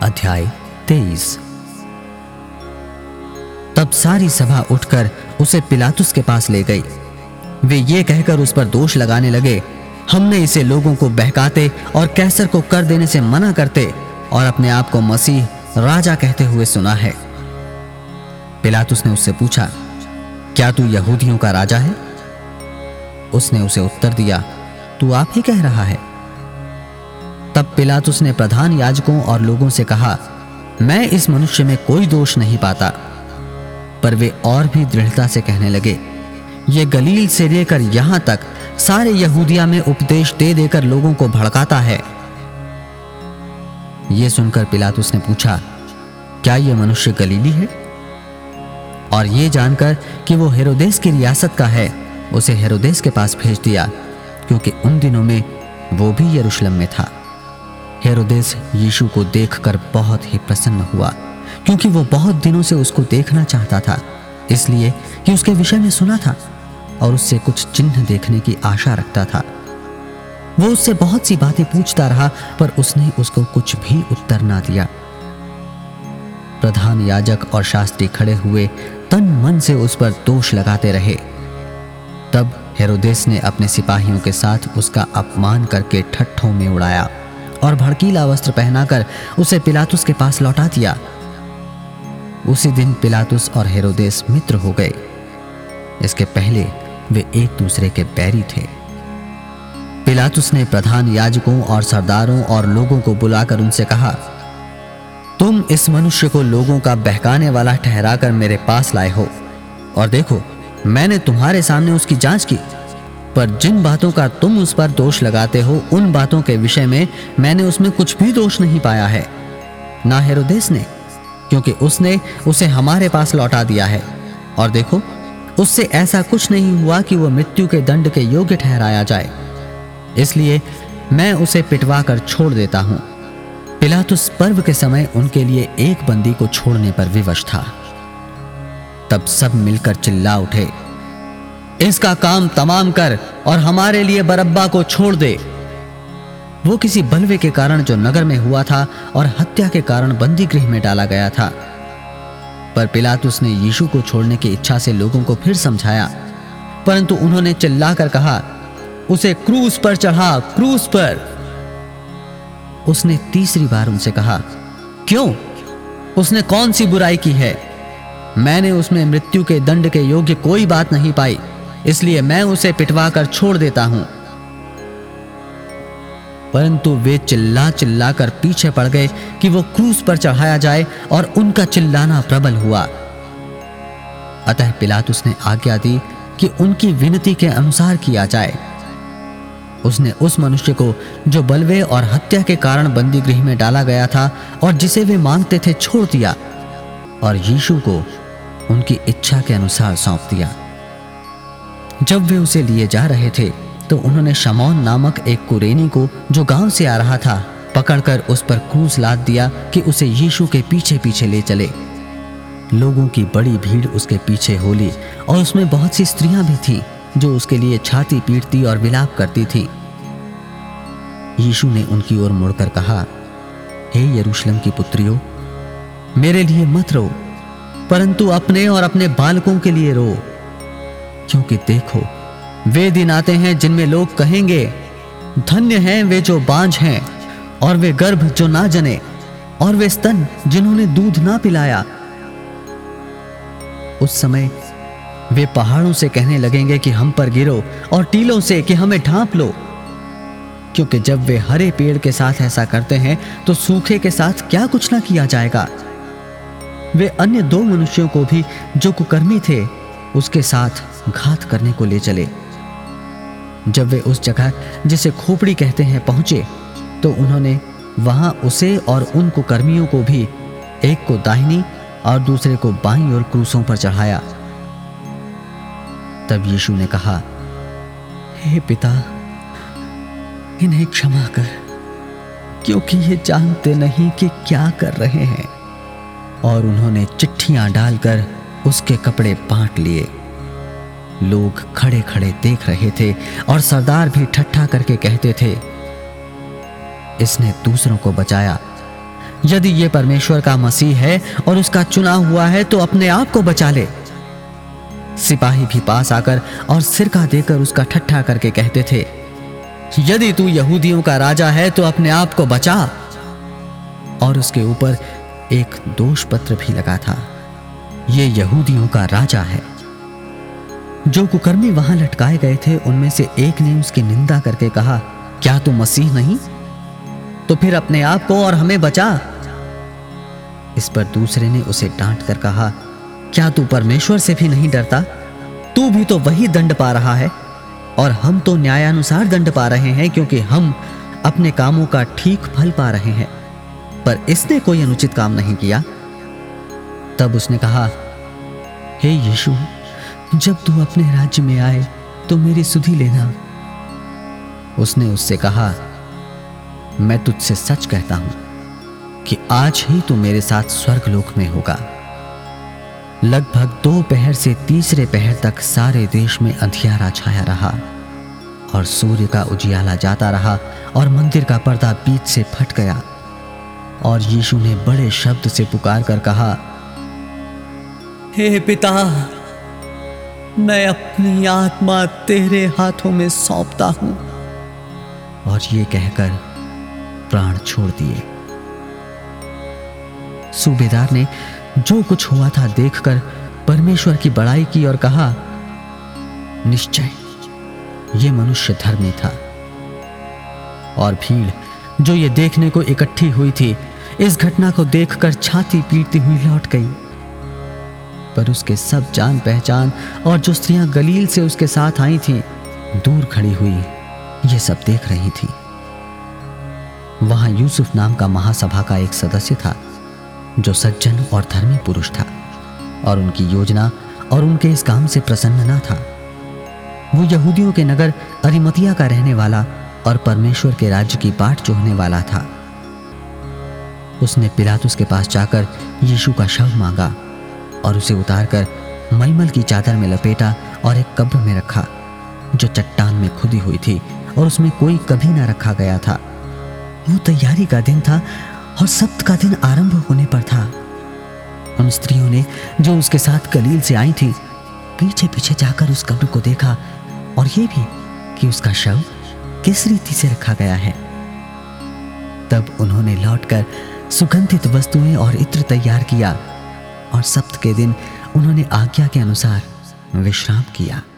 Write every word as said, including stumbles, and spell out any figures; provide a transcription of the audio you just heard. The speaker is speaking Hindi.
अध्याय तेईस। तब सारी सभा उठकर उसे पिलातुस के पास ले गई। वे ये कहकर उस पर दोष लगाने लगे, हमने इसे लोगों को बहकाते और कैसर को कर देने से मना करते और अपने आप को मसीह राजा कहते हुए सुना है। पिलातुस ने उससे पूछा, क्या तू यहूदियों का राजा है? उसने उसे उत्तर दिया, तू आप ही कह रहा है। तब पिलातुस ने प्रधान याजकों और लोगों से कहा, मैं इस मनुष्य में कोई दोष नहीं पाता। पर वे और भी दृढ़ता से कहने लगे, ये गलील से लेकर यहां तक सारे यहूदिया में उपदेश दे देकर लोगों को भड़काता है। यह सुनकर पिलातुस ने पूछा, क्या यह मनुष्य गलीली है? और यह जानकर कि वो हेरोदेस की रियासत का है, उसे हेरोदेस के पास भेज दिया, क्योंकि उन दिनों में वो भी यरूशलेम में था। हेरोदेस यीशु को देखकर बहुत ही प्रसन्न हुआ, क्योंकि वो बहुत दिनों से उसको देखना चाहता था, इसलिए कि उसके विषय में सुना था और उससे कुछ चिन्ह देखने की आशा रखता था। वो उससे बहुत सी बातें पूछता रहा, पर उसने उसको कुछ भी उत्तर ना दिया। प्रधान याजक और शास्त्री खड़े हुए तन मन से उस पर दोष लगाते रहे। तब हेरोदेस ने अपने सिपाहियों के साथ उसका अपमान करके ठट्ठों में उड़ाया और भड़कीला वस्त्र पहनाकर उसे पिलातुस के पास लौटा दिया। उसी दिन पिलातुस और हेरोदेस मित्र हो गए। इसके पहले वे एक दूसरे के बैरी थे। पिलातुस ने प्रधान याजकों और सरदारों और लोगों को बुलाकर उनसे कहा, तुम इस मनुष्य को लोगों का बहकाने वाला ठहराकर मेरे पास लाए हो, और देखो मैंने तुम्हारे सामने उसकी जांच की, पर जिन बातों का तुम उस पर दोष लगाते हो, उन बातों के विषय में मैंने उसमें कुछ भी दोष नहीं पाया है, ना हेरोदेस ने, क्योंकि उसने उसे हमारे पास लौटा दिया है। और देखो, उससे ऐसा कुछ नहीं हुआ कि वह मृत्यु के दंड के योग्य ठहराया जाए, इसलिए मैं उसे पिटवा कर छोड़ देता हूं। पिलातुस पर्व के समय उनके लिए एक बंदी को छोड़ने पर विवश था। तब सब मिलकर चिल्ला उठे, इसका काम तमाम कर और हमारे लिए बरअब्बा को छोड़ दे। वो किसी बलवे के कारण जो नगर में हुआ था और हत्या के कारण बंदी गृह में डाला गया था। पर पिलातुस ने यीशु को छोड़ने की इच्छा से लोगों को फिर समझाया, परंतु उन्होंने चिल्लाकर कहा, उसे क्रूस पर चढ़ा, क्रूस पर। उसने तीसरी बार उनसे कहा, क्यों? उसने कौन सी बुराई की है? मैंने उसमें मृत्यु के दंड के योग्य कोई बात नहीं पाई, इसलिए मैं उसे पिटवा कर छोड़ देता हूं। परंतु वे चिल्ला चिल्ला कर पीछे पड़ गए कि वो क्रूस पर चढ़ाया जाए, और उनका चिल्लाना प्रबल हुआ। अतः पिलातुस ने आज्ञा दी कि उनकी विनती के अनुसार किया जाए। उसने उस मनुष्य को जो बलवे और हत्या के कारण बंदी गृह में डाला गया था और जिसे वे मांगते थे, छोड़ दिया, और यीशु को उनकी इच्छा के अनुसार सौंप दिया। जब वे उसे लिए जा रहे थे, तो उन्होंने शमौन नामक एक कुरेनी को, जो गांव से आ रहा था, पकड़कर उस पर क्रूस लाद दिया कि उसे यीशु के पीछे पीछे ले चले। लोगों की बड़ी भीड़ उसके पीछे हो ली, और उसमें बहुत सी स्त्रियां भी थीं जो उसके लिए छाती पीटती और विलाप करती थीं। यीशु ने उनकी ओर मुड़कर कहा, हे यरूशलेम की पुत्रियों, मेरे लिए मत रो, परंतु अपने और अपने बालकों के लिए रो, क्योंकि देखो वे दिन आते हैं जिनमें लोग कहेंगे, धन्य हैं वे जो बांझ हैं, और वे गर्भ जो ना जने, और वे स्तन जिन्होंने दूध ना पिलाया। उस समय वे पहाड़ों से कहने लगेंगे कि हम पर गिरो, और टीलों से कि हमें ढांप लो, क्योंकि जब वे हरे पेड़ के साथ ऐसा करते हैं, तो सूखे के साथ क्या कुछ ना किया जाएगा। वे अन्य दो मनुष्यों को भी, जो कुकर्मी थे, उसके साथ घात करने को ले चले। जब वे उस जगह जिसे खोपड़ी कहते हैं पहुंचे, तो उन्होंने वहां उसे और उन कुकर्मियों को भी, एक को दाहिनी और दूसरे को बाईं ओर क्रूसों पर चढ़ाया। तब यीशु ने कहा, हे पिता, इन्हें क्षमा कर, क्योंकि ये जानते नहीं कि क्या कर रहे हैं। और उन्होंने चिट्ठियां डालकर उसके कपड़े बांट लिए। लोग खड़े खड़े देख रहे थे, और सरदार भी ठट्ठा करके कहते थे, इसने दूसरों को बचाया, यदि ये परमेश्वर का मसीह है और उसका चुना हुआ है तो अपने आप को बचा ले। सिपाही भी पास आकर और सिरका देकर उसका ठट्ठा करके कहते थे, यदि तू यहूदियों का राजा है तो अपने आप को बचा। और उसके ऊपर एक दोष पत्र भी लगा था, ये यहूदियों का राजा है। जो कुकर्मी वहां लटकाए गए थे उनमें से एक ने उसकी निंदा करके कहा, क्या तू मसीह नहीं? तो फिर अपने आप को और हमें बचा। इस पर दूसरे ने उसे डांट कर कहा, क्या तू परमेश्वर से भी नहीं डरता? तू भी तो वही दंड पा रहा है और हम तो न्यायानुसार दंड पा रहे हैं, क्योंकि हम अपने कामों का ठीक फल पा रहे हैं, पर इसने कोई अनुचित काम नहीं किया। तब उसने कहा, हे यीशु, जब तू अपने राज्य में आए तो मेरी सुधि लेना। उसने उससे कहा, मैं तुझसे सच कहता हूं कि आज ही तू मेरे साथ स्वर्गलोक में होगा। लगभग दो पहर से तीसरे पहर तक सारे देश में अंधियारा छाया रहा और सूर्य का उजियाला जाता रहा और मंदिर का पर्दा बीच से फट गया। और यीशु ने बड़े शब्द से पुकार कर कहा, हे पिता, मैं अपनी आत्मा तेरे हाथों में सौंपता हूं। और ये कहकर प्राण छोड़ दिए। सूबेदार ने जो कुछ हुआ था देखकर परमेश्वर की बड़ाई की और कहा, निश्चय ये मनुष्य धर्मी था। और भीड़ जो ये देखने को इकट्ठी हुई थी इस घटना को देखकर छाती पीटती हुई लौट गई। पर उसके सब जान पहचान और जो स्त्रियां गलील से उसके साथ आई थीं, दूर खड़ी हुई ये सब देख रही थी। वहां यूसुफ नाम का महासभा का एक सदस्य था जो सज्जन और धर्मी पुरुष था और उनकी योजना और उनके इस काम से प्रसन्न न था। वो यहूदियों के नगर अरिमतिया का रहने वाला और परमेश्वर के राज्य की बाट जोहने वाला था। उसने पिलातुस के पास जाकर यीशु का शव मांगा और उसे उतारकर मलमल की चादर में लपेटा और एक कब्र में रखा जो चट्टान में खुदी हुई थी और उसमें कोई कभी ना रखा गया था। वो तैयारी का दिन था और सब्त का दिन आरंभ होने पर था। उन स्त्रियों ने जो उसके साथ गलील से आई थी पीछे पीछे जाकर उस कब्र को देखा और ये भी कि उसका शव किस रीति से रखा गया है। तब उन्होंने लौटकर सुगंधित वस्तुएं और इत्र तैयार किया और सप्त के दिन उन्होंने आज्ञा के अनुसार विश्राम किया।